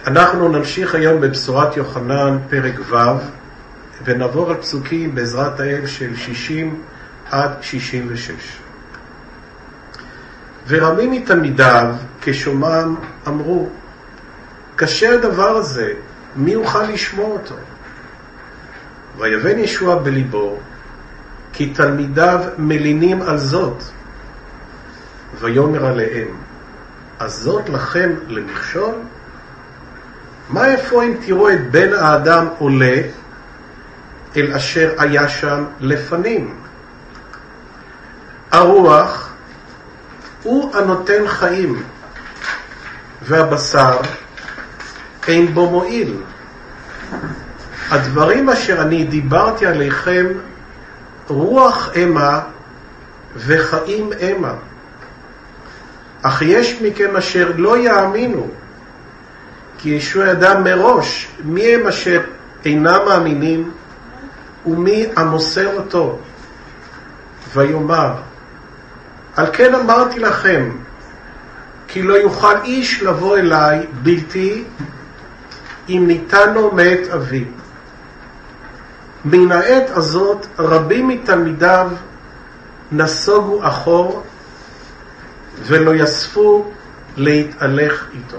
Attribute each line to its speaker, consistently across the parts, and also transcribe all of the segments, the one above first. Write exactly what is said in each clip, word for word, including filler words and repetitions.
Speaker 1: אנחנו נמשיך היום בבשורת יוחנן פרק ו' ונעבור על פסוקים בעזרת האל של שישים עד שישים ושש. ורבים מתלמידיו כשומעם אמרו, קשה הדבר הזה, מי יוכל לשמוע אותו? ויבן ישוע בליבו, כי תלמידיו מלינים על זאת. ויאמר עליהם, אז זאת לכם למכשול? מה איפה אם תראו את בן האדם עולה אל אשר היה שם לפנים? הרוח הוא הנותן חיים, והבשר אין בו מועיל. הדברים אשר אני דיברתי עליכם, רוח אמה וחיים אמה. אך יש מכם אשר לא יאמינו, כי ישוע ידע מראש מי הם אשר אינם מאמינים ומי המוסר אותו. ויאמר, על כן אמרתי לכם, כי לא יוכל איש לבוא אליי בלתי אם ניתנו מאת אבי. מן העת הזאת רבים מתלמידיו נסוגו אחור ולא יספו להתהלך איתו.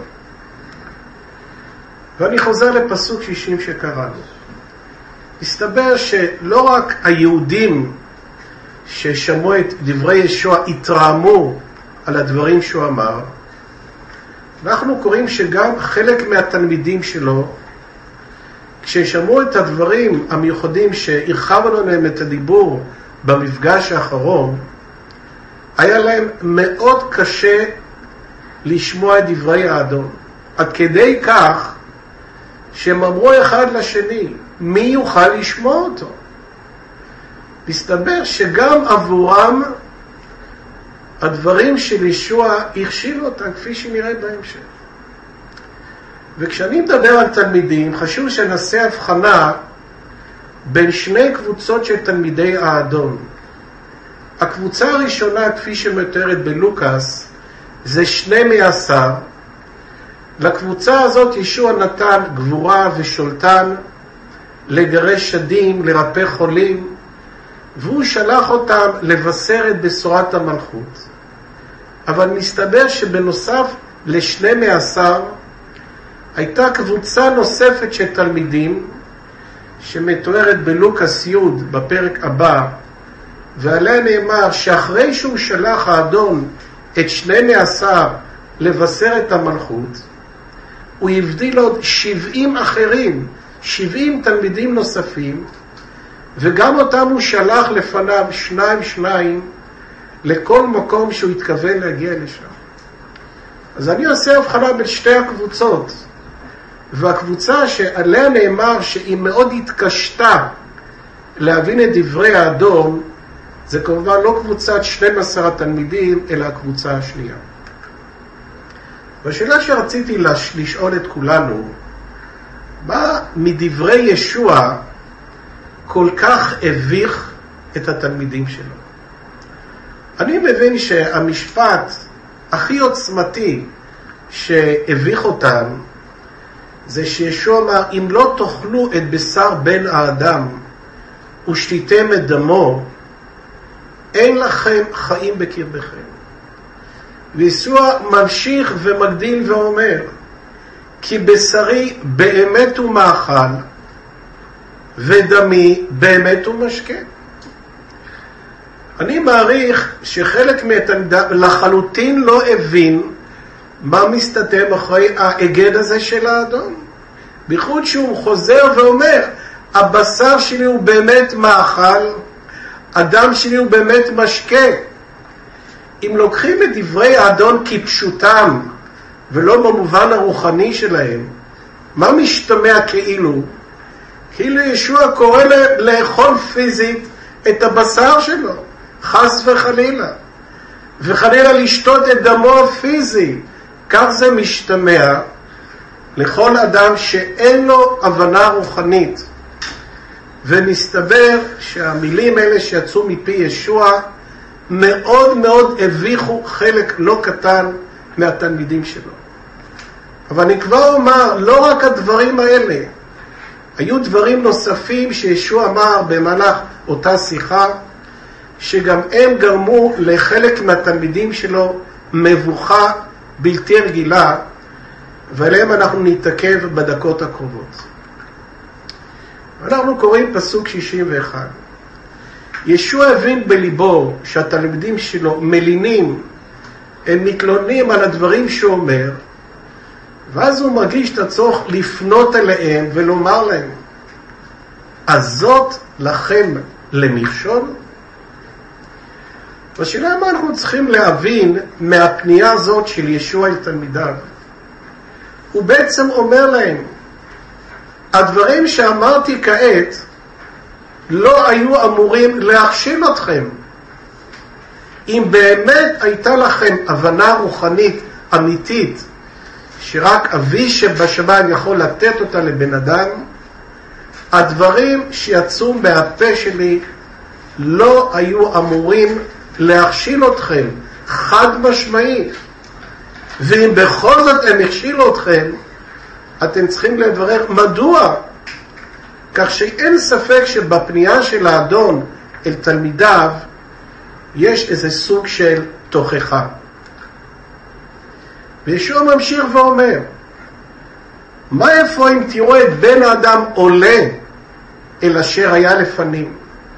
Speaker 1: ואני חוזר לפסוק שישים שקראנו. מסתבר שלא רק היהודים ששמעו את דברי ישוע התרעמו על הדברים שהוא אמר, אנחנו קוראים שגם חלק מהתלמידים שלו, כששמעו את הדברים המיוחדים שהרחבנו להם את הדיבור במפגש האחרון, היה להם מאוד קשה לשמוע את דברי האדון. עד כדי כך שהם אמרו אחד לשני, מי יוכל לשמוע אותו? מסתבר שגם עבורם הדברים של ישוע הכשילו אותם, כפי שנראה בהמשך. וכשאני מדבר על תלמידים, חשוב שנעשה הבחנה בין שני קבוצות של תלמידי האדון. הקבוצה הראשונה, כפי שמתוארת בלוקאס, זה שני מעשר. לקבוצה הזאת ישוע נתן גבורה ושולטן, לגרש שדים, לרפא חולים, והוא שלח אותם לבשר את בשורת המלכות. אבל מסתבר שבנוסף לשני מעשר, הייתה קבוצה נוספת של תלמידים, שמתוארת בלוקאס י' בפרק הבא, ועליה נאמר שאחרי שהוא שלח האדון את שני מעשר לבשר את המלכות, הוא הבדיל עוד שבעים אחרים, שבעים תלמידים נוספים, וגם אותם הוא שלח לפניו שניים שניים לכל מקום שהוא התכוון להגיע לשם. אז אני עושה הבחנה בין שתי הקבוצות, והקבוצה שעליה נאמר שהיא מאוד התקשתה להבין את דברי האדון, זה כמובן לא קבוצת שנים עשר התלמידים, אלא הקבוצה השנייה. והשאלה שרציתי לשאול את כולנו, מה מדברי ישוע כל כך הביך את התלמידים שלו? אני מבין שהמשפט הכי עוצמתי שהביך אותם, זה שישוע אמר, אם לא תאכלו את בשר בן האדם ושתיתם את דמו, אין לכם חיים בקרבכם. וישוע ממשיך ומגדיל ואומר, כי בשרי באמת הוא מאכל, ודמי באמת הוא משקה. אני מעריך שחלק מהתלמידים לחלוטין לא הבין מה מסתתר אחרי ההיגד הזה של האדון. בייחוד שהוא חוזר ואומר, הבשר שלי הוא באמת מאכל, הדם שלי הוא באמת משקה. אם לוקחים את דברי האדון כפשוטם, ולא במובן הרוחני שלהם, מה משתמע כאילו? כאילו ישוע קורא לאכול פיזית את הבשר שלו, חס וחלילה. וחלילה לשתות את דמו הפיזי. כך זה משתמע לכל אדם שאין לו הבנה רוחנית. ומסתבר שהמילים האלה שיצאו מפי ישוע מאוד מאוד הביכו חלק לא קטן מהתלמידים שלו. אבל אני כבר אומר, לא רק הדברים האלה, היו דברים נוספים שישוע אמר במהלך אותה שיחה, שגם הם גרמו לחלק מהתלמידים שלו מבוכה בלתי רגילה, ועליהם אנחנו נתעכב בדקות הקרובות. אנחנו קוראים פסוק שישים ואחת. ישוע הבין בליבו שהתלמידים שלו מלינים, הם מתלוננים על הדברים שהוא אומר, ואז הוא מרגיש את הצורך לפנות אליהם ולומר להם, אז זאת לכם למכשול? השאלה מה אנחנו צריכים להבין מהפנייה הזאת של ישוע אל תלמידיו. הוא בעצם אומר להם, הדברים שאמרתי כעת לא היו אמורים להכשיל אתכם. אם באמת הייתה לכם הבנה רוחנית אמיתית, שרק אבי שבשמיים יכול לתת אותה לבן אדם, הדברים שיצאו מהפה שלי לא היו אמורים להכשיל אתכם, חד משמעית. ואם בכל זאת הם הכשילו אתכם, אתם צריכים לברר מדוע. כך שאין ספק שבפנייה של האדון אל תלמידיו, יש איזה סוג של תוכחה. וישוע ממשיך ואומר, מה איפה אם תראו את בן האדם עולה אל אשר היה לפנים?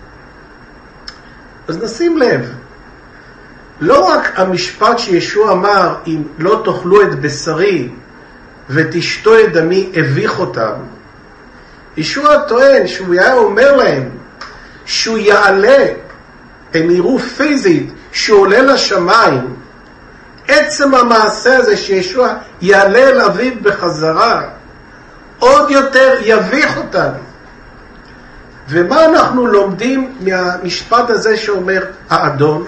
Speaker 1: אז נשים לב, לא רק המשפט שישוע אמר, אם לא תאכלו את בשרי ותשתו את דמי, הביך אותם. ישוע טוען שהוא היה אומר להם, שהוא יעלה, הם יראו פיזית, שהוא עולה לשמיים. עצם המעשה הזה שישוע יעלה אל אביו בחזרה, עוד יותר יביך אותם. ומה אנחנו לומדים מהמשפט הזה שאומר האדון?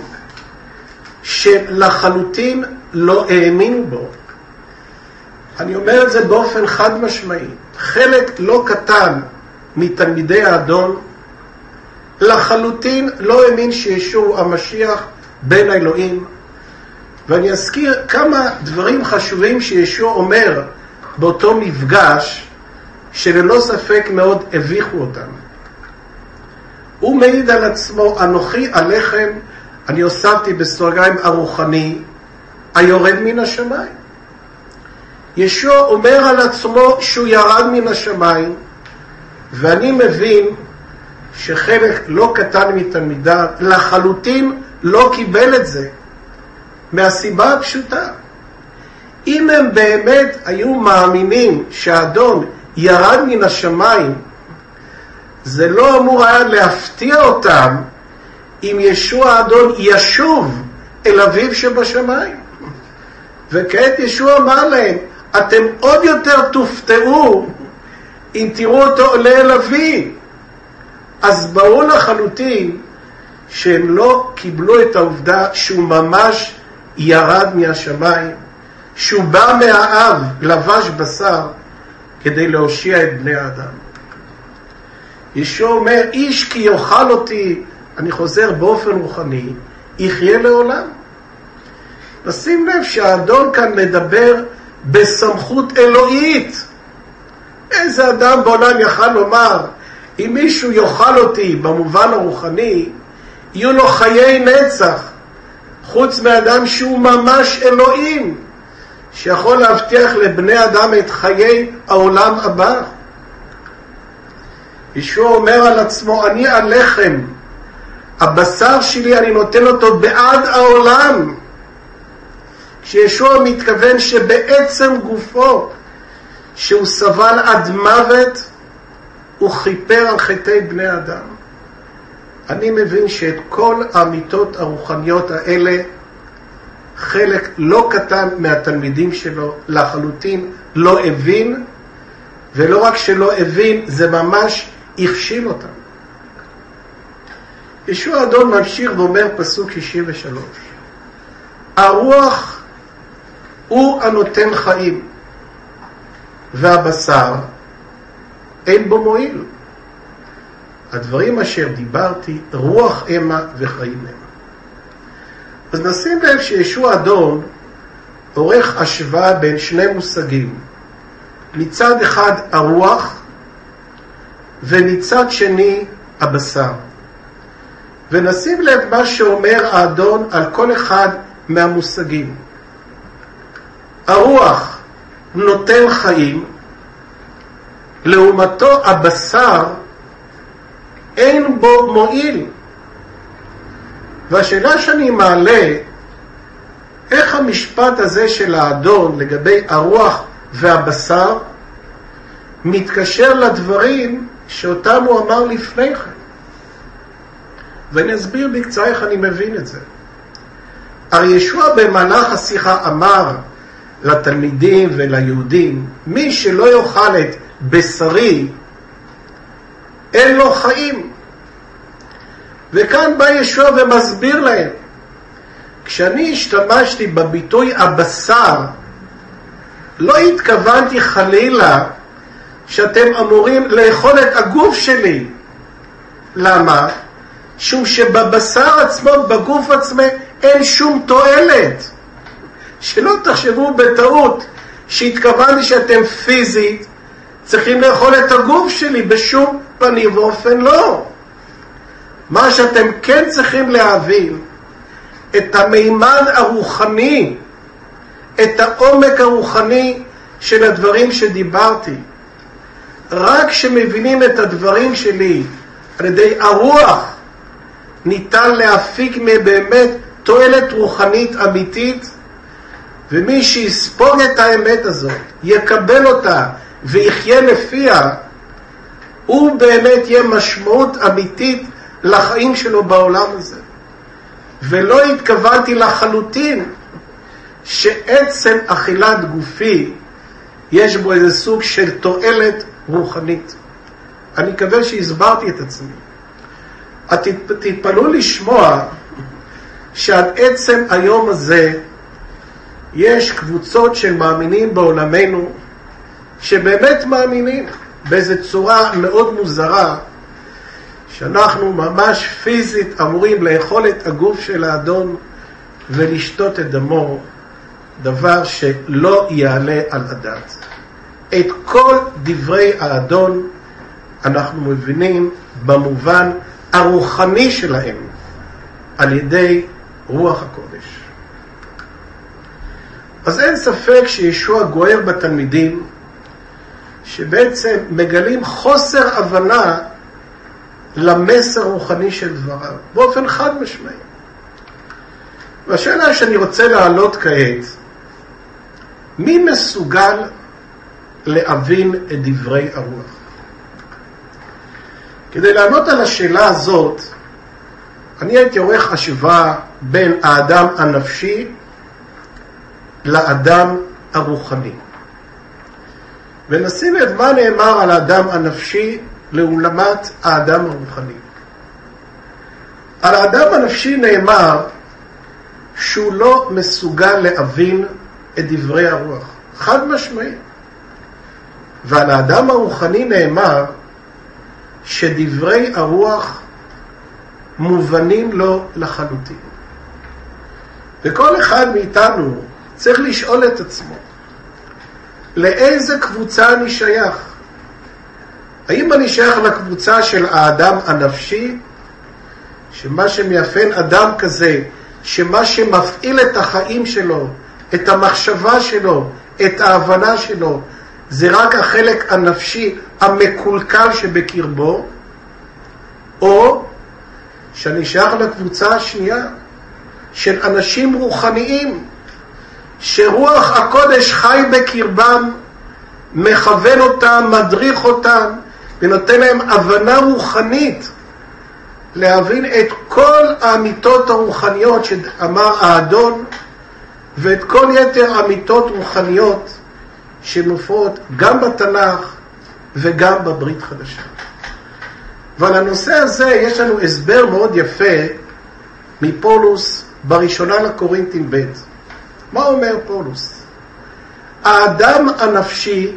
Speaker 1: שלחלוטין לא האמינו בו. אני אומר את זה באופן חד משמעי. חלק לא קטן מתלמידי האדון לחלוטין לא האמין שישוע הוא המשיח בן האלוהים. ואני אזכיר כמה דברים חשובים שישוע אומר באותו מפגש, שללא ספק מאוד הביכו אותם. הוא מעיד על עצמו, אנוכי עליכם, אני הוספתי בסוגריים הרוחני, היורד מן השמיים. ישוע אומר על עצמו שהוא ירד מן השמיים, ואני מבין שחלק לא קטן מתלמידיו לחלוטין לא קיבל את זה, מהסיבה הפשוטה. אם הם באמת היו מאמינים שהאדון ירד מן השמיים, זה לא אמור היה להפתיע אותם אם ישוע האדון ישוב אל אביו שבשמיים. וכעת ישוע אמר להם, אתם עוד יותר תופתעו אם תראו אותו עולה אל אביו. אז ברור לחלוטין שהם לא קיבלו את העובדה שהוא ממש ירד מהשמיים, שהוא בא מהאב, לבש בשר, כדי להושיע את בני האדם. ישוע אומר, איש כי יאכל אותי, אני חוזר באופן רוחני, יחיה לעולם. נשים לב שהאדון כאן מדבר בסמכות אלוהית. איזה אדם בעולם יכל לומר, אם מישהו יאכל אותי במובן הרוחני, יהיו לו חיי נצח, חוץ מאדם שהוא ממש אלוהים, שיכול להבטיח לבני אדם את חיי העולם הבא. ישוע אומר על עצמו, אני עליכם, הבשר שלי אני נותן אותו בעד העולם. כשישוע מתכוון שבעצם גופו, שהוא סבל עד מוות, הוא חיפר על חטאי בני אדם. אני מבין שאת כל האמיתות הרוחניות האלה, חלק לא קטן מהתלמידים שלו לחלוטין לא הבין, ולא רק שלא הבין, זה ממש הכשיל אותם. ישוע האדון ממשיך ואומר פסוק שישים ושלוש, הרוח הוא הנותן חיים, והבשר אין בו מועיל. הדברים אשר דיברתי, רוח המה וחיים המה. אז נשים לב שישוע האדון עורך השוואה בין שני מושגים. מצד אחד הרוח, ומצד שני הבשר. ונשים לב מה שאומר האדון על כל אחד מהמושגים. הרוח נותן חיים, לעומתו הבשר אין בו מועיל. והשאלה שאני מעלה, איך המשפט הזה של האדון לגבי הרוח והבשר מתקשר לדברים שאותם הוא אמר לפני כן? ואני אסביר בקצרה איך אני מבין את זה. הרי ישוע במהלך השיחה אמר לתלמידים וליהודים, מי שלא יאכל את בשרי אין לו חיים. וכאן בא ישוע ומסביר להם, כשאני השתמשתי בביטוי הבשר, לא התכוונתי חלילה שאתם אמורים לאכול את הגוף שלי. למה? שום שבבשר עצמו, בגוף עצמו, אין שום תועלת. שלא תחשבו בטעות שהתכוונתי שאתם פיזית צריכים לאכול את הגוף שלי, בשום פנים ואופן לא. מה שאתם כן צריכים להבין, את המימד הרוחני, את העומק הרוחני של הדברים שדיברתי. רק כשמבינים את הדברים שלי על ידי הרוח, ניתן להפיק מבאמת תועלת רוחנית אמיתית, ומי שיספוג את האמת הזאת, יקבל אותה ויחיה לפיה, הוא באמת יהיה משמעות אמיתית לחיים שלו בעולם הזה. ולא התכוונתי לחלוטין שעצם אכילת גופי יש בו איזה סוג של תועלת רוחנית. אני מקווה שהסברתי את עצמי. תתפלאו לשמוע שעד עצם היום הזה יש קבוצות של מאמינים בעולמנו שבאמת מאמינים באיזו צורה מאוד מוזרה, שאנחנו ממש פיזית אמורים לאכול את הגוף של האדון ולשתות את דמו, דבר שלא יעלה על הדעת. את כל דברי האדון אנחנו מבינים במובן הרוחני שלהם על ידי רוח הקודש. אז אין ספק שישוע גוער בתלמידים שבעצם מגלים חוסר הבנה למסר רוחני של דבריו, באופן חד משמעי. והשאלה שאני רוצה להעלות כעת, מי מסוגל להבין את דברי הרוח? כדי לענות על השאלה הזאת, אני הייתי עורך השוואה בין האדם הנפשי לאדם הרוחני. ונשים את מה נאמר על האדם הנפשי לעולמת האדם הרוחני. על האדם הנפשי נאמר שהוא לא מסוגל להבין את דברי הרוח. חד משמעי. ועל האדם הרוחני נאמר שדברי הרוח מובנים לו לחלוטין. וכל אחד מאיתנו צריך לשאול את עצמו, לאיזה קבוצה אני שייך? האם אני שייך לקבוצה של האדם הנפשי, שמה שמייפן אדם כזה, שמה שמפעיל את החיים שלו, את המחשבה שלו, את ההבנה שלו, זה רק החלק הנפשי המקולקל שבקרבו, או שאני שייך לקבוצה השנייה של אנשים רוחניים, שרוח הקודש חי בקרבם, מכוון אותם, מדריך אותם, ונותן להם הבנה רוחנית, להבין את כל האמיתות הרוחניות שאמר האדון, ואת כל יתר האמיתות רוחניות שמופיעות גם בתנ"ך וגם בברית חדשה. ועל הנושא הזה יש לנו הסבר מאוד יפה מפולוס בראשונה לקורינתים ב'. מה אומר פולוס? האדם הנפשי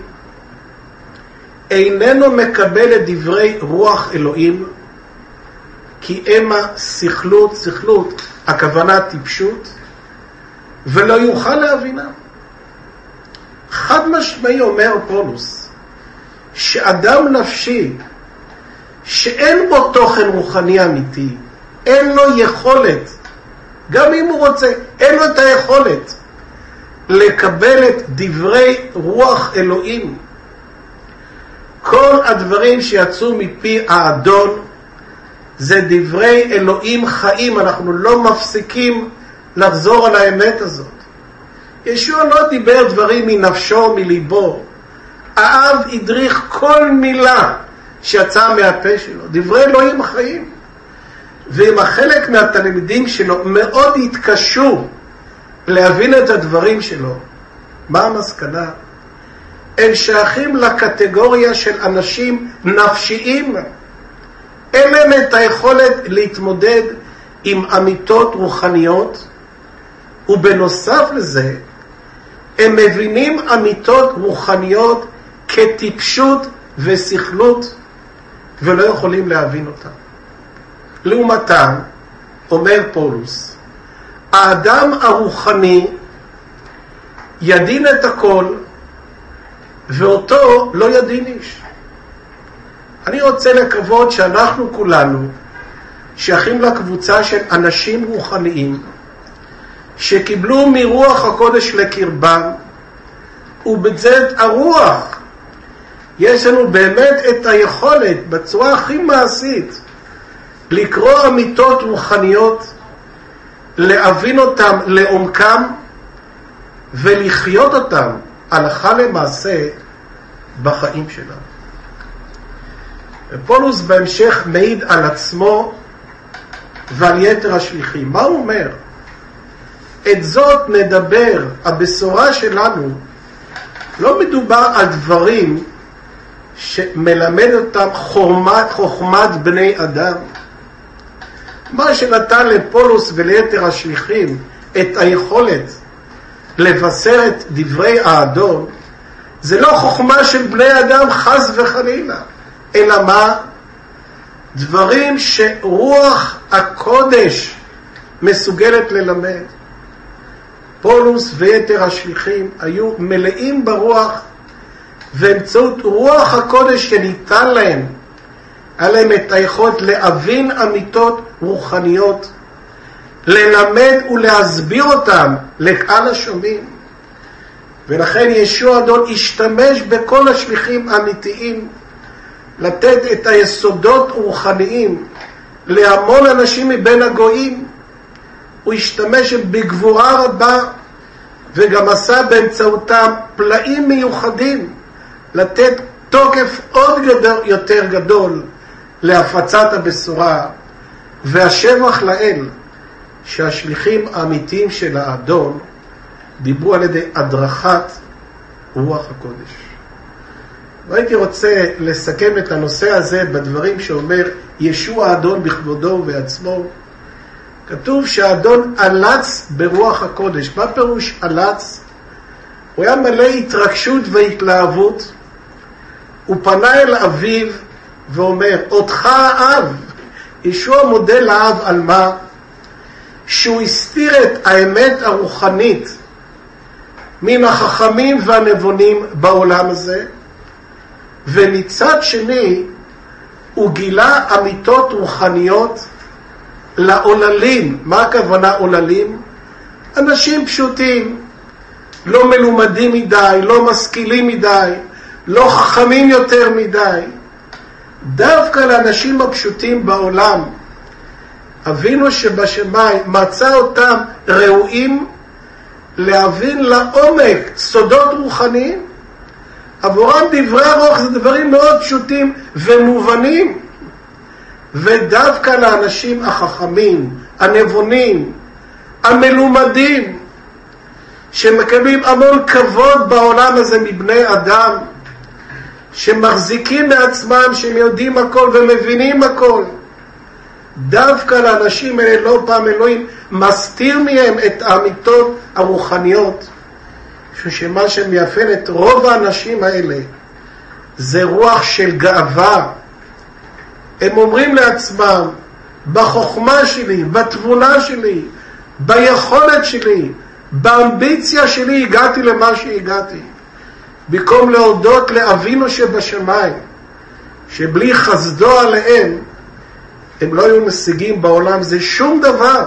Speaker 1: איננו מקבל את דברי רוח אלוהים, כי אמה שכלות, שכלות, הכוונה טיפשות, ולא יוכל להבינה. חד משמעי אומר פולוס, שאדם נפשי, שאין בו תוכן רוחני אמיתי, אין לו יכולת, גם אם הוא רוצה, אין לו את היכולת, לקבל את דברי רוח אלוהים. כל הדברים שיצאו מפי האדון, זה דברי אלוהים חיים, אנחנו לא מפסיקים לחזור על האמת הזאת. ישוע לא דיבר דברים מנפשו, מליבו. האב הדריך כל מילה שיצאה מהפה שלו, דברי אלוהים חיים. ואם החלק מהתלמידים שלו מאוד התקשו להבין את הדברים שלו, מה המסקנה? הם שייכים לקטגוריה של אנשים נפשיים. אין להם את היכולת להתמודד עם אמיתות רוחניות, ובנוסף לזה, הם מבינים אמיתות רוחניות כטיפשות וסכלות, ולא יכולים להבין אותן. לעומתם, אומר פולוס, האדם הרוחני ידין את הכל, ואותו לא ידין איש. אני רוצה לקוות שאנחנו כולנו שייכים לקבוצה של אנשים רוחניים, שקיבלו מרוח הקודש לקרבם, ובצד הרוח יש לנו באמת את היכולת בצורה הכי מעשית לקרוא אמיתות רוחניות, להבין אותם לעומקם ולחיות אותם הלכה למעשה בחיים שלנו. פולוס בהמשך מעיד על עצמו ועל יתר השליחים. מה הוא אומר? את זאת נדבר, הבשורה שלנו לא מדובר על דברים שמלמד אותם חוכמת, חוכמת בני אדם. מה שנתן לפולוס וליתר השליחים את היכולת לבשר את דברי האדון, זה לא חוכמה של בני אדם חס וחלילה, אלא מה? דברים שרוח הקודש מסוגלת ללמד. פולוס ויתר השליחים היו מלאים ברוח, באמצעות רוח הקודש שניתן להם, היה להם את היכולת להבין אמיתות רוחניות, ללמד ולהסביר אותם לקהל השומעים. ולכן ישוע אדון השתמש בכל השליחים האמיתיים לתת את היסודות רוחניים להמון אנשים מבין הגויים. הוא השתמש בגבורה רבה וגם עשה באמצעותם פלאים מיוחדים לתת תוקף עוד גדול, יותר גדול להפצת הבשורה. והשבח לאל שהשליחים האמיתיים של האדון דיברו על ידי הדרכת רוח הקודש. והייתי רוצה לסכם את הנושא הזה בדברים שאומר ישוע האדון בכבודו ובעצמו. כתוב שהאדון אלץ ברוח הקודש. מה פירוש אלץ? הוא היה מלא התרגשות והתלהבות. הוא פנה אל אביו ואומר, אותך האב. ישוע מודה לאב על מה? שהוא הסתיר את האמת הרוחנית מן החכמים והנבונים בעולם הזה, ומצד שני הוא גילה אמיתות רוחניות לעוללים. מה הכוונה עוללים? אנשים פשוטים, לא מלומדים מדי, לא משכילים מדי, לא חכמים יותר מדי. דווקא לאנשים הפשוטים בעולם, אבינו שבשמיים מצא אותם ראויים להבין לעומק סודות רוחניים. עבורם דברי הרוח זה דברים מאוד פשוטים ומובנים. ודווקא לאנשים החכמים, הנבונים, המלומדים, שמקבלים המון כבוד בעולם הזה מבני אדם, שמחזיקים מעצמם, שהם יודעים הכל ומבינים הכל, דווקא לאנשים האלה לא פעם אלוהים מסתיר מהם את האמיתות הרוחניות, שמה שמייפן את רוב האנשים האלה זה רוח של גאווה. הם אומרים לעצמם, בחוכמה שלי, בתבונה שלי, ביכולת שלי, באמביציה שלי הגעתי למה שהגעתי. במקום להודות לאבינו שבשמיים, שבלי חסדו עליהם, הם לא היו משיגים בעולם זה שום דבר.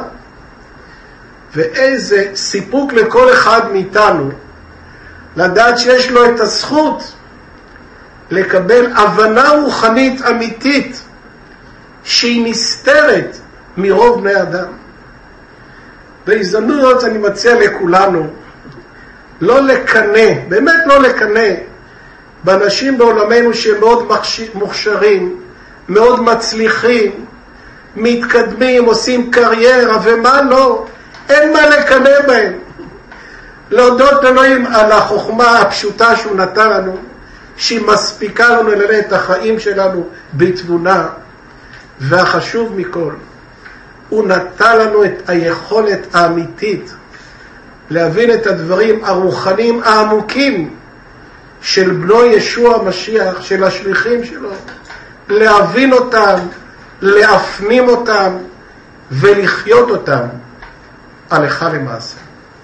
Speaker 1: ואיזה סיפוק לכל אחד מאיתנו, לדעת שיש לו את הזכות לקבל הבנה רוחנית אמיתית, שהיא נסתרת מרוב בני אדם. בהזדמנות אני מציע לכולנו, לא לקנא, באמת לא לקנא, באנשים בעולמנו שהם מאוד מוכשרים, מאוד מצליחים, מתקדמים, עושים קריירה ומה לא, אין מה לקנא בהם. להודות אלוהים על החוכמה הפשוטה שהוא נתן לנו, שהיא מספיקה לנו לנהל את החיים שלנו בתבונה, והחשוב מכל, הוא נתן לנו את היכולת האמיתית להבין את הדברים הרוחניים העמוקים של בנו ישוע המשיח, של השליחים שלו, להבין אותם, להפנים אותם ולחיות אותם הלכה למעשה.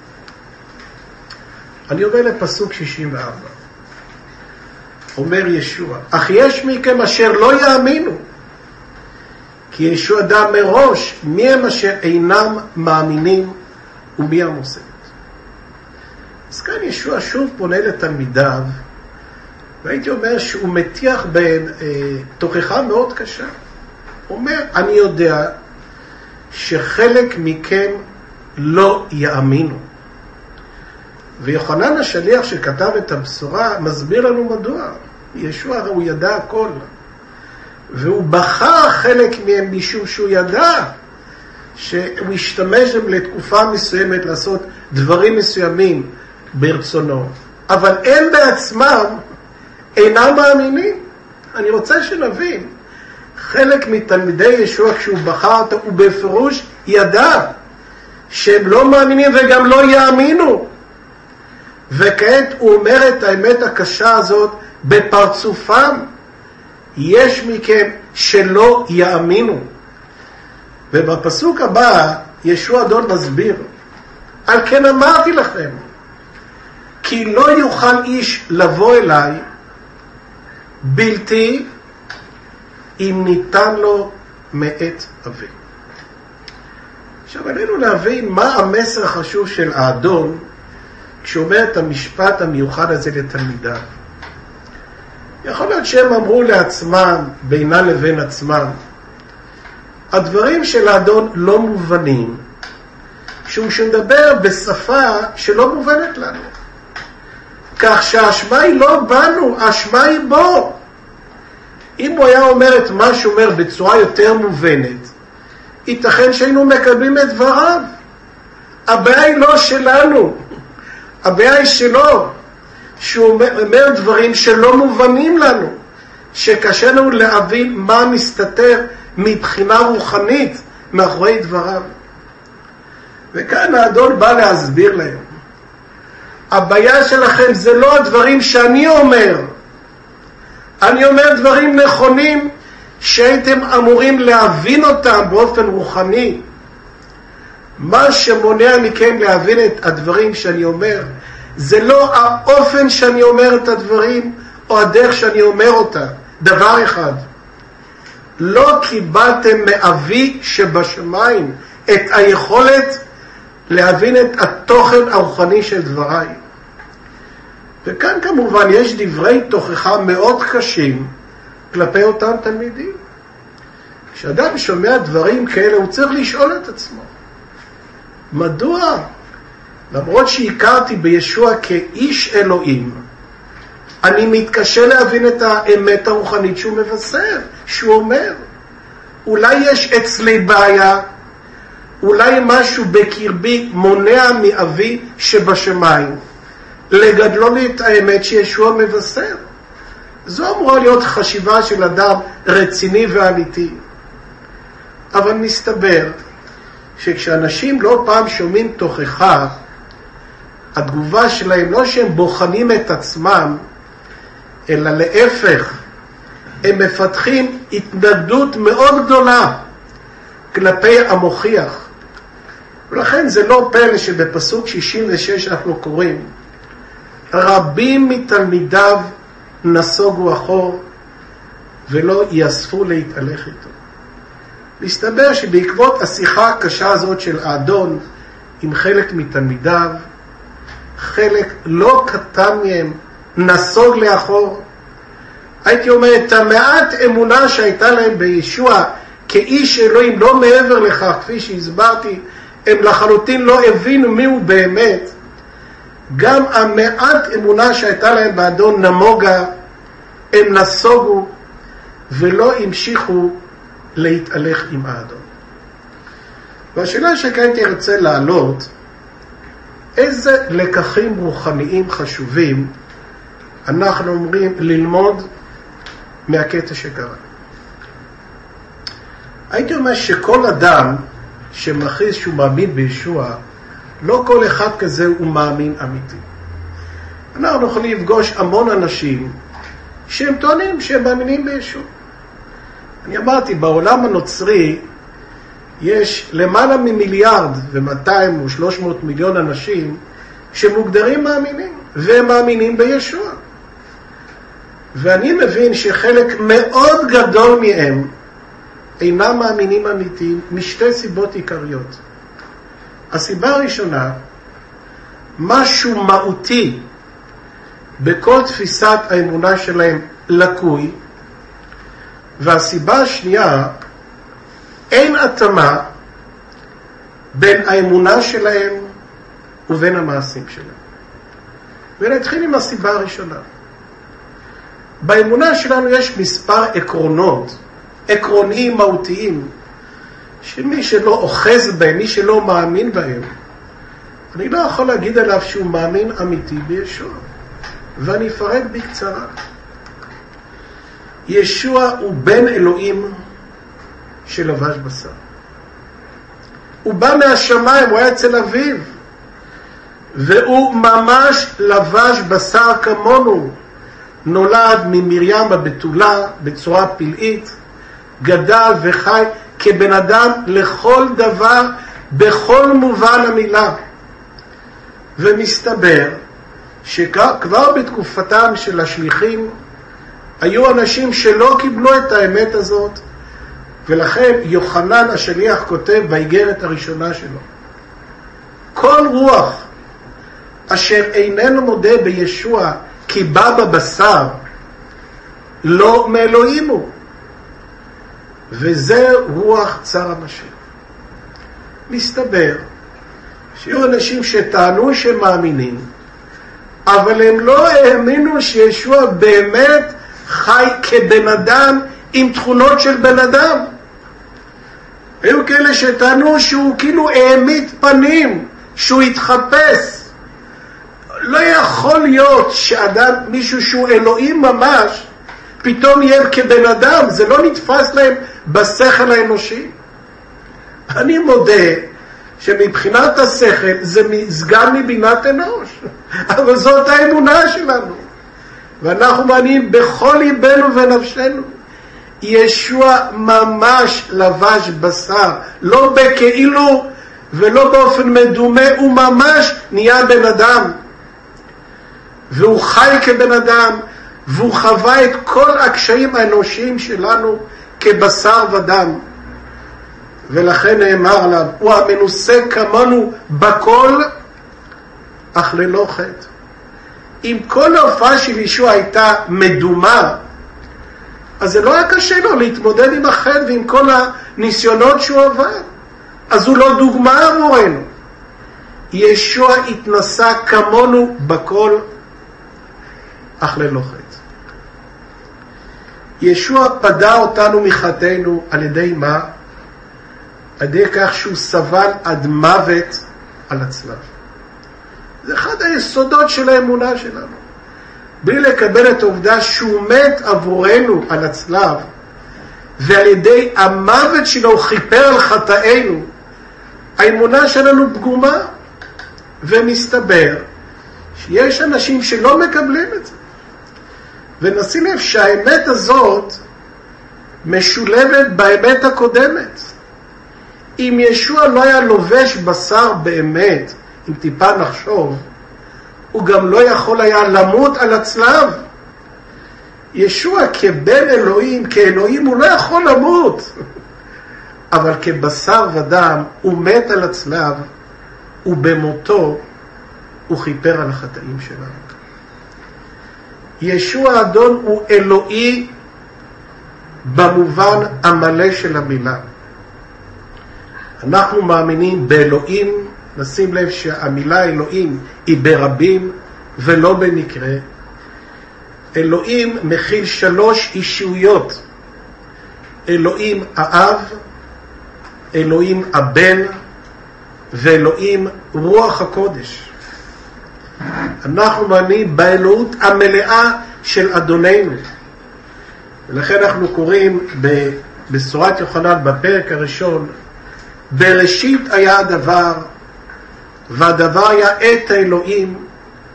Speaker 1: אני עובר לפסוק שישים וארבע. אומר ישוע, אך יש מכם אשר לא יאמינו, כי ישוע ידע מראש מי הם אשר אינם מאמינים ומי המוסת. אז כאן ישוע שוב פונה לתלמידיו, והייתי אומר שהוא מטיח בין אה, תוכחה מאוד קשה. הוא אומר, אני יודע שחלק מכם לא יאמינו. ויוחנן השליח שכתב את הבשורה מסביר לנו מדוע. ישוע הרי הוא ידע הכל. והוא בחר חלק מהם משום שהוא ידע שהוא ישתמש בהם לתקופה מסוימת לעשות דברים מסוימים ברצונו. אבל הם בעצמם אינם מאמינים. אני רוצה שנבין. חלק מתלמידי ישוע כשהוא בחר אותו, הוא בפירוש ידע שהם לא מאמינים וגם לא יאמינו. וכעת הוא אומר את האמת הקשה הזאת בפרצופם. יש מכם שלא יאמינו. ובפסוק הבא ישוע אדון מסביר, על כן אמרתי לכם, כי לא יוכל איש לבוא אליי בלתי אם ניתן לו מאת אבי. עכשיו עלינו להבין מה המסר החשוב של האדון כשאומר את המשפט המיוחד הזה לתלמידיו. יכול להיות שהם אמרו לעצמם, בינם לבין עצמם, הדברים של האדון לא מובנים, שהוא שמדבר בשפה שלא מובנת לנו. כך שהאשמה היא לא בנו, האשמה היא בו. אם הוא היה אומר את מה שהוא אומר בצורה יותר מובנת, ייתכן שהיינו מקבלים את דבריו. הבעיה היא לא שלנו, הבעיה היא שלו, שהוא אומר דברים שלא מובנים לנו, שקשה לנו להבין מה מסתתר מבחינה רוחנית מאחורי דבריו. וכאן האדון בא להסביר להם, הבעיה שלכם זה לא הדברים שאני אומר, אני אומר דברים נכונים שהייתם אמורים להבין אותם באופן רוחני. מה שמונע מכם להבין את הדברים שאני אומר, זה לא האופן שאני אומר את הדברים, או הדרך שאני אומר אותה. דבר אחד, לא קיבלתם מאבי שבשמיים את היכולת להבין את התוכן הרוחני של דבריי. וכאן כמובן יש דברי תוכחה מאוד קשים כלפי אותם תלמידים. כשאדם שומע דברים כאלה הוא צריך לשאול את עצמו, מדוע? למרות שהכרתי בישוע כאיש אלוהים, אני מתקשה להבין את האמת הרוחנית שהוא מבשר, שהוא אומר. אולי יש אצלי בעיה, אולי משהו בקרבי מונע מאבי שבשמיים לגדלו לי את האמת שישוע מבשר. זו אמורה להיות חשיבה של אדם רציני ואמיתי. אבל מסתבר שכשאנשים לא פעם שומעים תוכחה, התגובה שלהם לא שהם בוחנים את עצמם, אלא להפך, הם מפתחים התנגדות מאוד גדולה כלפי המוכיח. ולכן זה לא פלא שבפסוק שישים ושש אנחנו קוראים, רבים מתלמידיו נסוגו אחור ולא יאספו להתהלך איתו. מסתבר שבעקבות השיחה הקשה הזאת של האדון עם חלק מתלמידיו, חלק לא קטן מהם נסוג לאחור. הייתי אומר, את המעט אמונה שהייתה להם בישוע כאיש אלוהים, לא מעבר לכך, כפי שהסברתי, הם לחלוטין לא הבינו מי הוא באמת. גם המעט אמונה שהייתה להם באדון נמוגה, הם נסוגו ולא המשיכו להתהלך עם האדון. והשאלה שכאן תרצה לעלות, איזה לקחים רוחניים חשובים אנחנו אומרים ללמוד מהקטע שקרה. הייתי אומר שכל אדם שמכריז שהוא מאמין בישוע, לא כל אחד כזה הוא מאמין אמיתי. אנחנו יכולים לפגוש המון אנשים שהם טוענים שהם מאמינים בישוע. אני אמרתי, בעולם הנוצרי יש למעלה ממיליארד ומאתיים או שלוש מאות מיליון אנשים שמוגדרים מאמינים, והם מאמינים בישוע. ואני מבין שחלק מאוד גדול מהם אינם מאמינים אמיתיים משתי סיבות עיקריות. הסיבה הראשונה, משהו מהותי בכל תפיסת האמונה שלהם לקוי, והסיבה השנייה, אין התאמה בין האמונה שלהם ובין המעשים שלהם. ונתחיל עם הסיבה הראשונה. באמונה שלנו יש מספר עקרונות, עקרוניים מהותיים, שמי שלא אוחז בהם, מי שלא מאמין בהם, אני לא יכול להגיד עליו שהוא מאמין אמיתי בישוע. ואני אפרט בקצרה. ישוע הוא בן אלוהים שלבש בשר. הוא בא מהשמיים, הוא היה אצל אביו, והוא ממש לבש בשר כמונו. נולד ממרים הבתולה בצורה פלאית, גדל וחי כבן אדם לכל דבר, בכל מובן המילה. ומסתבר שכבר בתקופתם של השליחים היו אנשים שלא קיבלו את האמת הזאת, ולכן יוחנן השליח כותב באיגרת הראשונה שלו, כל רוח אשר איננו מודה בישוע כי בא בבשר, לא מאלוהים הוא. וזה רוח צר המשיח. מסתבר שיהיו אנשים שטענו שהם מאמינים, אבל הם לא האמינו שישוע באמת חי כבן אדם עם תכונות של בן אדם. היו כאלה שטענו שהוא כאילו העמיד פנים, שהוא התחפש. לא יכול להיות שאדם, מישהו שהוא אלוהים ממש, פתאום יהיה כבן אדם. זה לא נתפס להם בשכל האנושי. אני מודה שמבחינת השכל זה סגן מבינת אנוש, אבל זאת האמונה שלנו, ואנחנו מאמינים בכל ליבנו ונפשנו. ישוע ממש לבש בשר, לא בכאילו ולא באופן מדומה, הוא ממש נהיה בן אדם, והוא חי כבן אדם, והוא חווה את כל הקשיים האנושיים שלנו כבשר ודם. ולכן נאמר עליו, הוא המנוסה כמונו בכל, אך ללא חטא. אם כל ההופעה של ישוע הייתה מדומה, אז זה לא היה קשה לו להתמודד עם החטא ועם כל הניסיונות שהוא עבר. אז הוא לא דוגמה עבורנו. ישוע התנסה כמונו בכל, אך ללא חטא. ישוע פדה אותנו מחטאינו על ידי מה? על ידי כך שהוא סבל עד מוות על הצלב. זה אחד היסודות של האמונה שלנו. בלי לקבל את העובדה שהוא מת עבורנו על הצלב, ועל ידי המוות שלו הוא חיפר על חטאינו, האמונה שלנו פגומה. ומסתבר שיש אנשים שלא מקבלים את זה. ונשים לב שהאמת הזאת משולבת באמת הקודמת. אם ישוע לא היה לובש בשר באמת, אם טיפה נחשוב, הוא גם לא יכול היה למות על הצלב. ישוע כבן אלוהים, כאלוהים, הוא לא יכול למות. אבל כבשר ודם, הוא מת על הצלב, ובמותו הוא כיפר על החטאים שלנו. ישוע האדון הוא אלוהי במובן המלא של המילה. אנחנו מאמינים באלוהים, נשים לב שהמילה אלוהים היא ברבים ולא במקרה. אלוהים מכיל שלוש אישויות. אלוהים האב, אלוהים הבן ואלוהים רוח הקודש. אנחנו מאמינים באלוהות המלאה של אדוננו. ולכן אנחנו קוראים בבשורת יוחנן בפרק הראשון, בראשית היה הדבר, והדבר היה את האלוהים,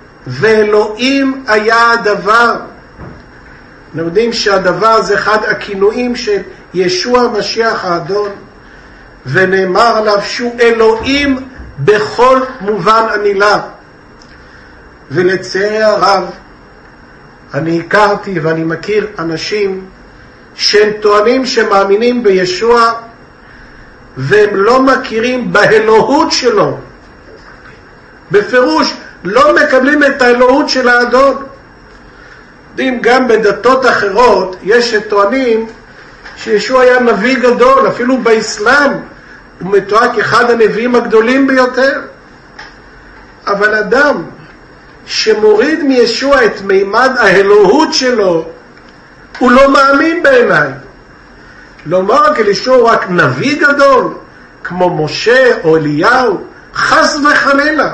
Speaker 1: ואלוהים היה הדבר. אנחנו יודעים שהדבר זה אחד הכינויים של ישוע המשיח האדון, ונאמר עליו שהוא אלוהים בכל מובן המילה. ולצערי הרב, אני הכרתי ואני מכיר אנשים שהם טוענים שמאמינים בישוע, והם לא מכירים באלוהות שלו. בפירוש, לא מקבלים את האלוהות של האדון. גם בדתות אחרות יש שטוענים שישוע היה נביא גדול, אפילו באסלאם הוא מתואר כאחד הנביאים הגדולים ביותר. אבל אדם שמוריד מישוע את מימד האלוהות שלו, הוא לא מאמין בעיניי. לומר על ישוע הוא רק נביא גדול, כמו משה או אליהו, חס וחלילה.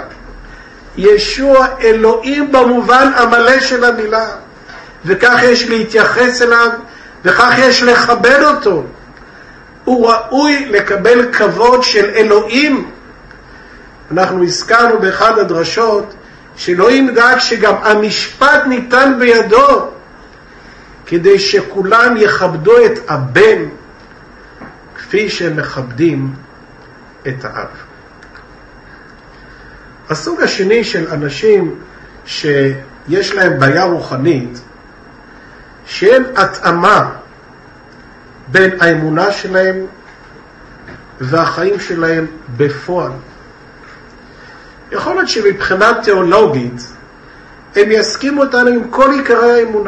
Speaker 1: ישוע אלוהים במובן המלא של המילה, וכך יש להתייחס אליו, וכך יש לכבד אותו. הוא ראוי לקבל כבוד של אלוהים. אנחנו הזכרנו באחד הדרשות שאלוהים דאג שגם המשפט ניתן בידו, כדי שכולם יכבדו את הבן כפי שהם מכבדים את האב. הסוג השני של אנשים שיש להם בעיה רוחנית, שאין התאמה בין האמונה שלהם והחיים שלהם בפועל. יכול להיות שמבחינה תיאולוגית הם יסכימו אותנו עם כל עיקרי האמונה.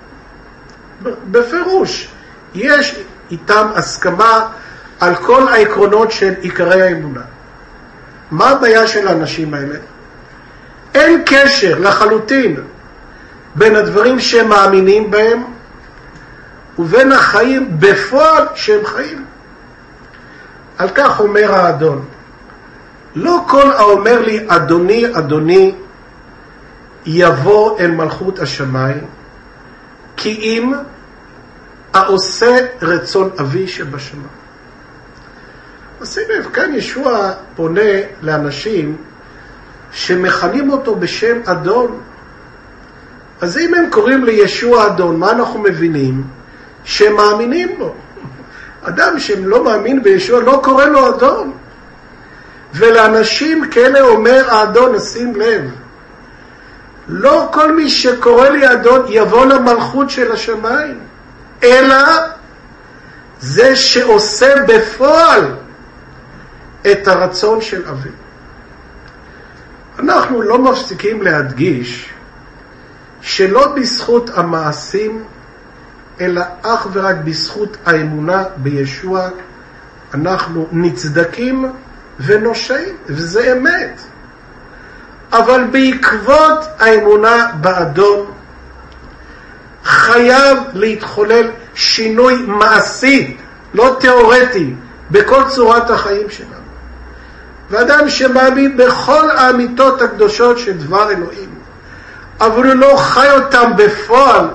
Speaker 1: בפירוש, יש איתם הסכמה על כל העקרונות של עיקרי האמונה. מה הבעיה של האנשים האלה? אין קשר לחלוטין בין הדברים שהם מאמינים בהם ובין החיים בפועל שהם חיים. על כך אומר האדון, לא כל האומר לי אדוני אדוני יבוא אל מלכות השמיים, כי אם העושה רצון אבי שבשמיים. שימו לב, כאן ישוע פונה לאנשים שמכנים אותו בשם אדון. אז אם הם קוראים לישוע אדון, מה אנחנו מבינים? שהם מאמינים בו. אדם שלא מאמין בישוע לא קורא לו אדון. ולאנשים כאלה אומר האדון, נשים לב, לא כל מי שקורא לי אדון יבוא למלכות של השמיים, אלא זה שעושה בפועל את הרצון של אבי. אנחנו לא מפסיקים להדגיש שלא בזכות המעשים, אלא אך ורק בזכות האמונה בישוע אנחנו נצדקים ונושאים, וזה אמת. אבל בעקבות האמונה באדון חייב להתחולל שינוי מעשי, לא תיאורטי, בכל צורת החיים שלנו. ואדם שמאמין בכל האמיתות הקדושות של דבר אלוהים, אבל הוא לא חי אותם בפועל,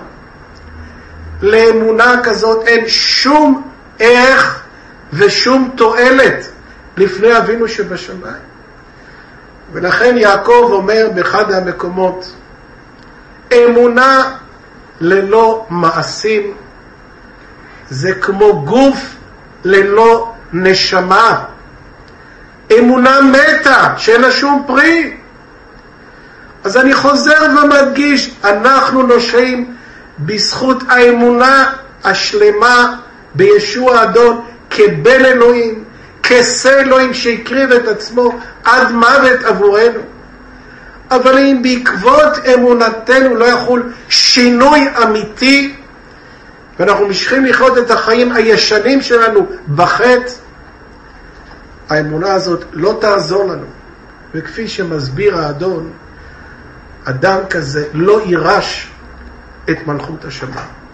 Speaker 1: לאמונה כזאת אין שום ערך ושום תועלת לפני אבינו שבשמיים. ולכן יעקב אומר באחד המקומות, אמונה ללא מעשים זה כמו גוף ללא נשמה. אמונה מתה שאין לה שום פרי. אז אני חוזר ומדגיש, אנחנו נושאים בזכות האמונה השלמה בישוע האדון, כבן אלוהים, כשה אלוהים שהקריב את עצמו עד מוות עבורנו. אבל אם בעקבות אמונתנו לא יחול שינוי אמיתי, ואנחנו ממשיכים לחיות את החיים הישנים שלנו בחטא, האמונה הזאת לא תעזור לנו. וכפי שמסביר האדון, אדם כזה לא יירש את מלכות השמיים.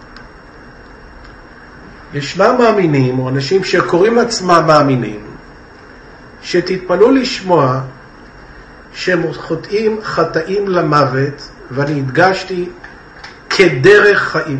Speaker 1: ישנם מאמינים, או אנשים שקוראים לעצמם מאמינים, שתתפלאו לשמוע שהם חוטאים חטאים למוות, ואני הדגשתי כדרך חיים.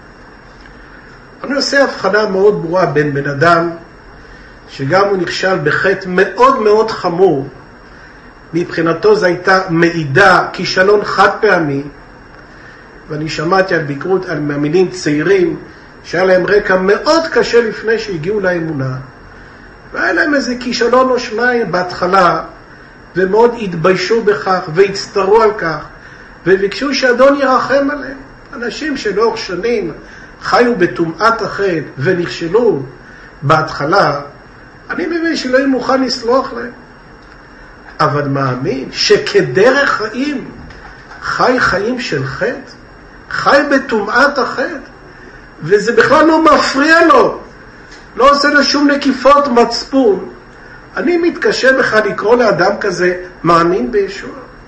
Speaker 1: אני עושה הבחנה מאוד ברורה בין בן אדם שגם הוא נכשל בחטא מאוד מאוד חמור, מבחינתו זו הייתה מעידה, כישלון חד פעמי, ואני שמעתי על ביקרות על מאמינים צעירים שהיה להם רקע מאוד קשה לפני שהגיעו לאמונה, והיה להם איזה כישלון או שניים בהתחלה, ומאוד התביישו בכך והצטרו על כך, וביקשו שאדון ירחם עליהם. אנשים שלאורך שנים חיו בטומאת החטא ונכשלו בהתחלה, אני מבין שלא יהיה מוכן לסלוח להם. אבל מאמין שכדרך חיים חי חיים של חטא, חי בטומאת החטא, וזה בכלל לא מפריע לו, לא עושה לו שום נקיפות מצפון. אני מתקשה בך לקרוא לאדם כזה מאמין בישוע.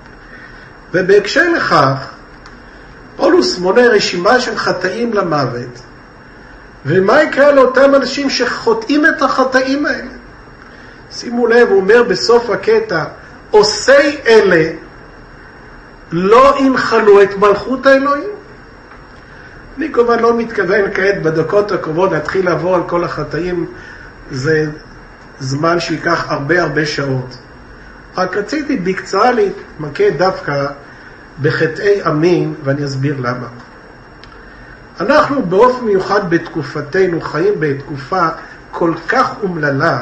Speaker 1: ובהקשר לכך, פולוס מונה רשימה של חטאים למוות, ומה יקרה לאותם אנשים שחוטאים את החטאים האלה? שימו לב, הוא אומר בסוף הקטע, עושי אלה לא ינחלו את מלכות האלוהים. אני כמובן לא מתכוון כעת בדקות הקרובות להתחיל לעבור על כל החטאים, זה זמן שיקח הרבה הרבה שעות. רק רציתי בקצרה להתמקד דווקא בחטאי עמים, ואני אסביר למה. אנחנו באופן מיוחד בתקופתנו חיים בתקופה כל כך אומללה,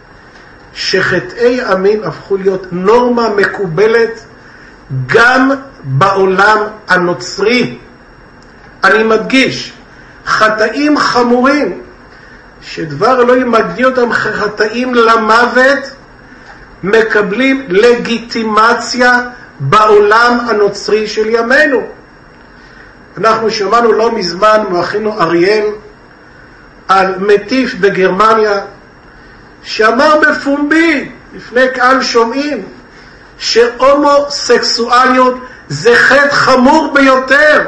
Speaker 1: שחטאי עמים הפכו להיות נורמה מקובלת גם בעולם הנוצרי. אני מדגיש, חטאים חמורים, שדבר אלוהים מגדיר אותם חטאים למוות, מקבלים לגיטימציה בעולם הנוצרי של ימינו. אנחנו שמענו לא מזמן מאחינו אריאל על מטיף בגרמניה, שאמר בפומבי לפני קהל שומעים שהומוסקסואליות זה חטא חמור ביותר.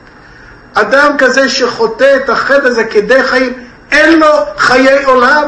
Speaker 1: אדם כזה שחוטא את החטא הזה כדי חיים, אין לו חיי עולם.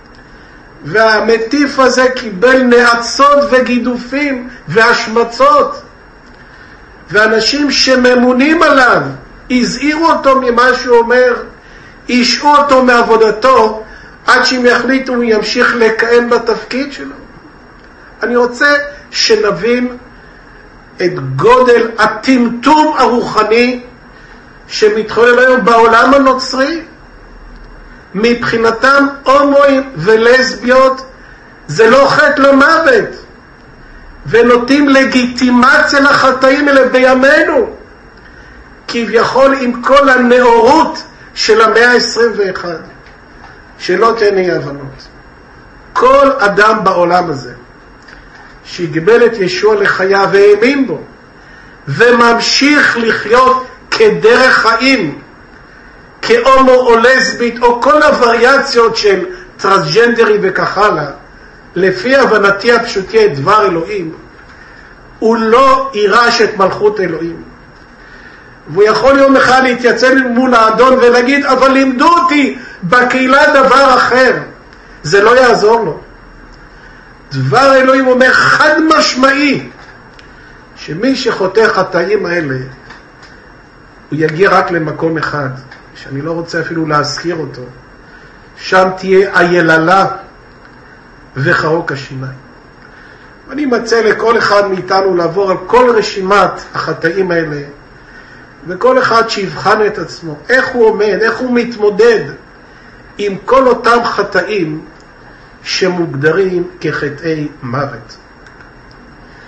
Speaker 1: והמטיף הזה קיבל נאצות וגידופים והשמצות, ואנשים שממונים עליו הזהירו אותו ממה שהוא אומר, אישרו אותו מעבודתו עד שהם יחליטו הוא ימשיך לכהן בתפקיד שלו. אני רוצה שנבין את גודל הטמטום הרוחני שמתחולל היום בעולם הנוצרי. מבחינתם הומואים ולסביות זה לא חטא למוות, ונותנים לגיטימציה לחטאים האלה בימינו, כביכול עם כל הנאורות של המאה ה-עשרים ואחת. שלא תהיינה הבנות, כל אדם בעולם הזה שיגבל את ישוע לחייו והאמין בו וממשיך לחיות כדרך חיים, כהומו או לסבית או כל הווריאציות של טרנסג'נדרי וכך הלאה, לפי הבנתי הפשוטי את דבר אלוהים, הוא לא יירש את מלכות אלוהים. והוא יכול יום אחד להתייצב מול האדון ולהגיד, אבל לימדו אותי בקהילה דבר אחר. זה לא יעזור לו. דבר אלוהים אומר חד משמעי, שמי שחוטא חטאים האלה, הוא יגיע רק למקום אחד, שאני לא רוצה אפילו להזכיר אותו. שם תהיה היללה וחרוק השיניים. ואני מצא לכל אחד מאיתנו לעבור על כל רשימת החטאים האלה, וכל אחד שיבחן את עצמו, איך הוא עומד, איך הוא מתמודד עם כל אותם חטאים שמוגדרים כחטאי מוות.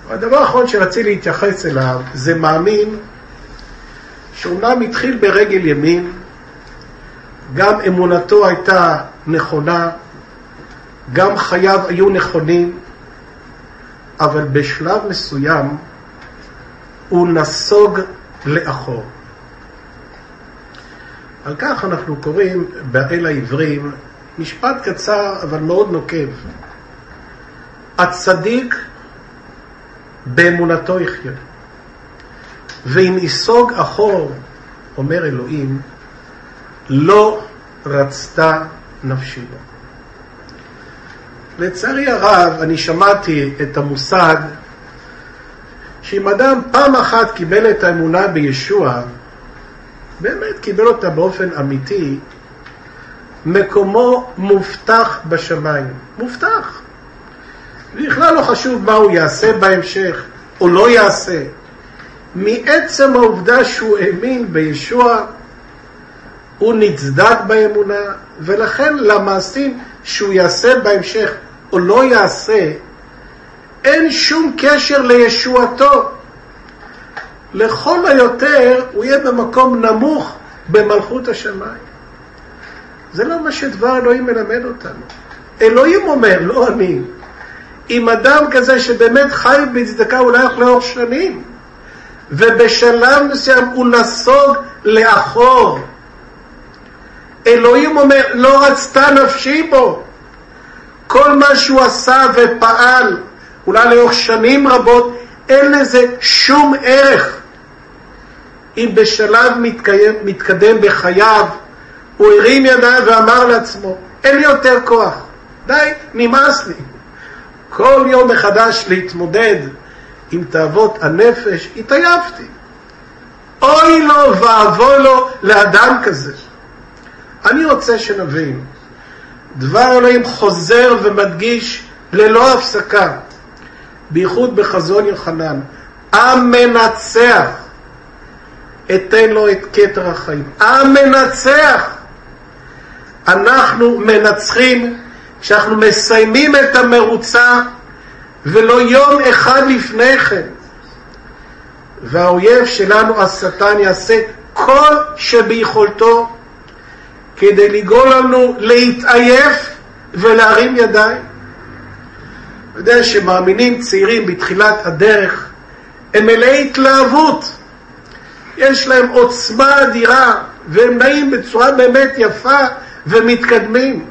Speaker 1: הדבר האחרון שרציתי להתייחס אליו זה מאמין שאומנם התחיל ברגל ימין, גם אמונתו הייתה נכונה, גם חייו היו נכונים, אבל בשלב מסוים הוא נסוג לאחור. על כך אנחנו קוראים באל העברים משפט קצר אבל מאוד נוקב. הצדיק באמונתו יחיה, ואם יסוג אחור, אומר אלוהים, לא רצתה נפשי לו. לצערי הרב אני שמעתי את המושג שאם אדם פעם אחת קיבל את האמונה בישוע, באמת קיבל אותה באופן אמיתי, מקומו מובטח בשמיים. מובטח. בכלל לא חשוב מה הוא יעשה בהמשך או לא יעשה. מעצם העובדה שהוא האמין בישוע, הוא נצדק באמונה, ולכן למעשים שהוא יעשה בהמשך או לא יעשה, אין שום קשר לישועתו. לכל היותר הוא יהיה במקום נמוך במלכות השמיים. זה לא מה שדבר אלוהים מלמד אותנו. אלוהים אומר, לא אני. אם אדם כזה שבאמת חי בצדקה, הוא לא יכול לאורך שנים, ובשלב מסוים הוא נסוג לאחור. אלוהים אומר, לא רצתה נפשי בו. כל מה שהוא עשה ופעל, אולי לאורך שנים רבות, אין לזה שום ערך. אם בשלב מתקיים, מתקדם בחייו, הוא הרים ידיים ואמר לעצמו, אין לי יותר כוח, די, נמאס לי. כל יום מחדש להתמודד עם תאוות הנפש, התעייפתי. אוי לו ואבוי לו לאדם כזה. אני רוצה שנבין, דבר אלוהים חוזר ומדגיש ללא הפסקה, בייחוד בחזון יוחנן, המנצח אתן לו את כתר החיים. המנצח. אנחנו מנצחים כשאנחנו מסיימים את המרוצה ולא יום אחד לפני כן. והאויב שלנו השטן יעשה כל שביכולתו כדי לגרום לנו להתעייף ולהרים ידיים. אני יודע שמאמינים צעירים בתחילת הדרך הם מלאי התלהבות, יש להם עוצמה אדירה והם נעים בצורה באמת יפה ומתקדמים.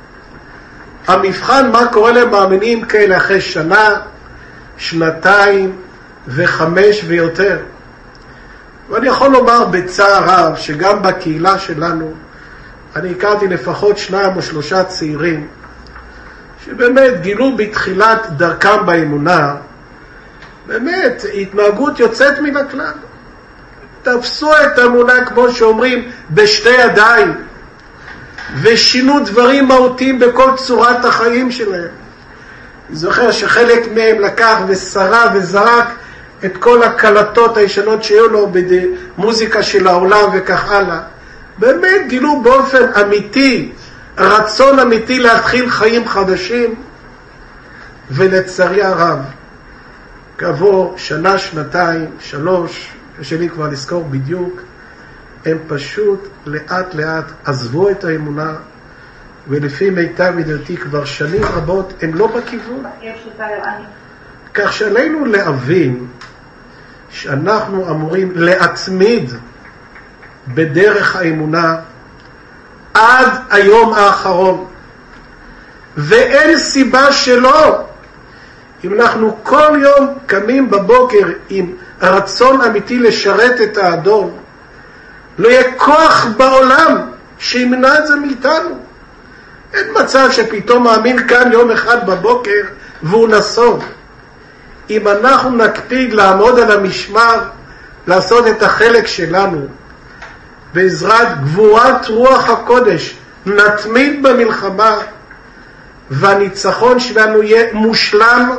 Speaker 1: המבחן מה קורה להם מאמינים כאלה אחרי שנה, שנתיים וחמש ויותר. ואני יכול לומר בצער רב שגם בקהילה שלנו אני הכרתי לפחות שניים או שלושה צעירים שבאמת גילו בתחילת דרכם באמונה באמת התנהגות יוצאת מן הכלל. תפסו את האמונה כמו שאומרים בשתי ידיים ושינו דברים מהותיים בכל צורת החיים שלהם. אני זוכר שחלק מהם לקח ושרה וזרק את כל הקלטות הישנות שהיו לו במוזיקה של העולם וכך הלאה. באמת גילו באופן אמיתי, רצון אמיתי להתחיל חיים חדשים, ולצערי הרב, כעבור שנה, שנתיים, שלוש, ושלי כבר לזכור בדיוק, הם פשוט לאט לאט עזבו את האמונה, ולפי מיטב ידיעתי כבר שנים רבות הם לא בכיוון. כך שעלינו להבין שאנחנו אמורים להתמיד בדרך האמונה עד היום האחרון, ואין סיבה שלא. אם אנחנו כל יום קמים בבוקר עם רצון אמיתי לשרת את האדון, לא יהיה כוח בעולם שימנע את זה מאיתנו. אין מצב שפתאום מאמין כאן יום אחד בבוקר והוא נסוג. אם אנחנו נקפיד לעמוד על המשמר, לעשות את החלק שלנו, בעזרת גבורת רוח הקודש, נתמיד במלחמה, והניצחון שלנו יהיה מושלם,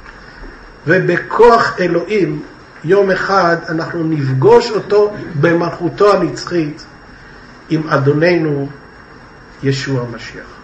Speaker 1: ובכוח אלוהים, יום אחד אנחנו נפגוש אותו במלכותו הנצחית, עם אדוננו ישוע המשיח.